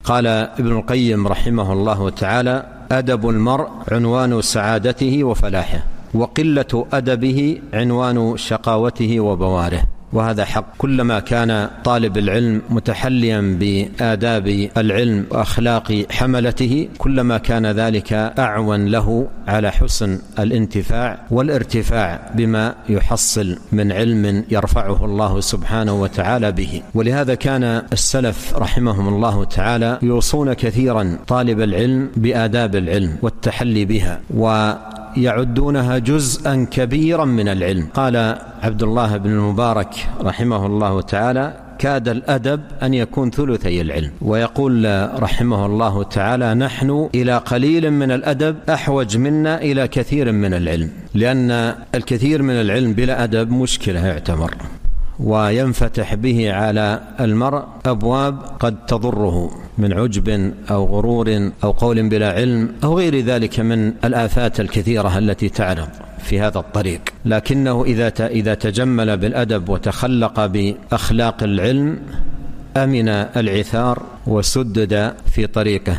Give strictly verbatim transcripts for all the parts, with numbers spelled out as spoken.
قال ابن القيم رحمه الله تعالى: أدب المرء عنوان سعادته وفلاحه، وقلة أدبه عنوان شقاوته وبواره. وهذا حق. كلما كان طالب العلم متحليا بآداب العلم وأخلاق حملته كلما كان ذلك أعون له على حسن الانتفاع والارتفاع بما يحصل من علم يرفعه الله سبحانه وتعالى به. ولهذا كان السلف رحمهم الله تعالى يوصون كثيرا طالب العلم بآداب العلم والتحلي بها، و يعدونها جزءا كبيرا من العلم. قال عبد الله بن المبارك رحمه الله تعالى: كاد الأدب أن يكون ثلثي العلم. ويقول رحمه الله تعالى: نحن إلى قليل من الأدب أحوج منا إلى كثير من العلم، لأن الكثير من العلم بلا أدب مشكلة يعتبر، وينفتح به على المرء أبواب قد تضره من عجب أو غرور أو قول بلا علم أو غير ذلك من الآفات الكثيرة التي تعرض في هذا الطريق. لكنه إذا إذا تجمل بالأدب وتخلق بأخلاق العلم أمن العثار وسدد في طريقه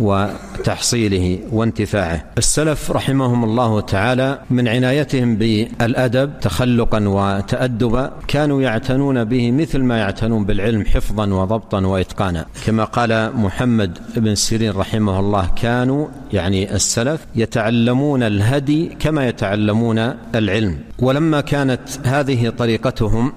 وتحصيله وانتفاعه. السلف رحمهم الله تعالى من عنايتهم بالأدب تخلقا وتأدبا كانوا يعتنون به مثل ما يعتنون بالعلم حفظا وضبطا وإتقانا، كما قال محمد بن سيرين رحمه الله: كانوا يعني السلف يتعلمون الهدي كما يتعلمون العلم. ولما كانت هذه طريقتهم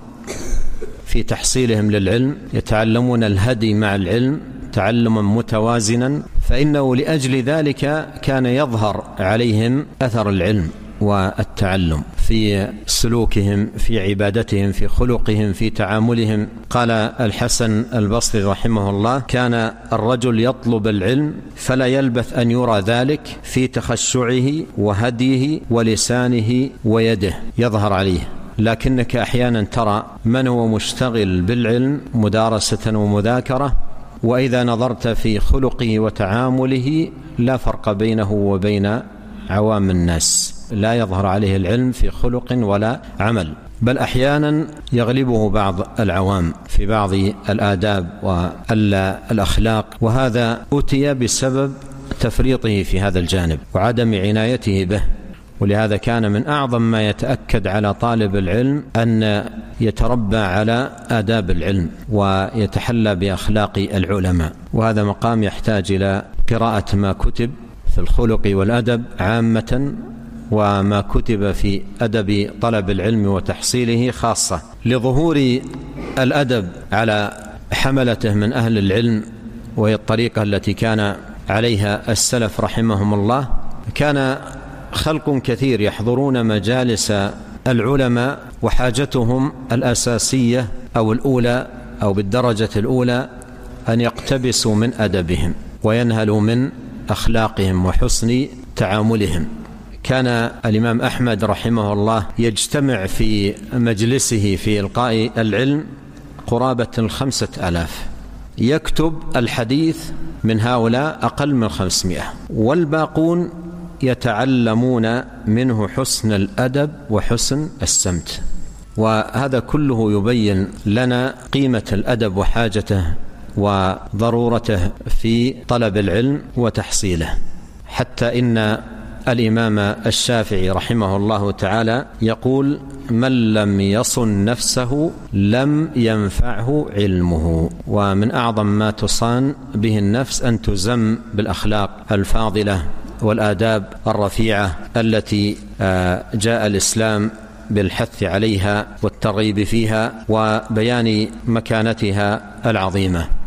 في تحصيلهم للعلم يتعلمون الهدي مع العلم تعلما متوازنا، فإنه لأجل ذلك كان يظهر عليهم أثر العلم والتعلم في سلوكهم، في عبادتهم، في خلقهم، في تعاملهم. قال الحسن البصري رحمه الله: كان الرجل يطلب العلم فلا يلبث أن يرى ذلك في تخشعه وهديه ولسانه ويده، يظهر عليه. لكنك أحيانا ترى من هو مشتغل بالعلم مدارسة ومذاكرة، وإذا نظرت في خلقه وتعامله لا فرق بينه وبين عوام الناس، لا يظهر عليه العلم في خلق ولا عمل، بل أحيانا يغلبه بعض العوام في بعض الآداب والأخلاق. وهذا أتي بسبب تفريطه في هذا الجانب وعدم عنايته به. ولهذا كان من أعظم ما يتأكد على طالب العلم أن يتربى على آداب العلم ويتحلى بأخلاق العلماء. وهذا مقام يحتاج إلى قراءة ما كتب في الخلق والأدب عامة، وما كتب في أدب طلب العلم وتحصيله خاصة، لظهور الأدب على حملته من أهل العلم، وهي الطريقة التي كان عليها السلف رحمهم الله. كان خلق كثير يحضرون مجالس العلماء وحاجتهم الأساسية أو الأولى أو بالدرجة الأولى أن يقتبسوا من أدبهم وينهلوا من أخلاقهم وحسن تعاملهم. كان الإمام أحمد رحمه الله يجتمع في مجلسه في إلقاء العلم قرابة الخمسة آلاف، يكتب الحديث من هؤلاء أقل من خمسمائة، والباقون يتعلمون منه حسن الأدب وحسن السمت. وهذا كله يبين لنا قيمة الأدب وحاجته وضرورته في طلب العلم وتحصيله، حتى إن الإمام الشافعي رحمه الله تعالى يقول: من لم يصن نفسه لم ينفعه علمه. ومن أعظم ما تصان به النفس أن تزم بالأخلاق الفاضلة والآداب الرفيعة التي جاء الإسلام بالحث عليها والترغيب فيها وبيان مكانتها العظيمة.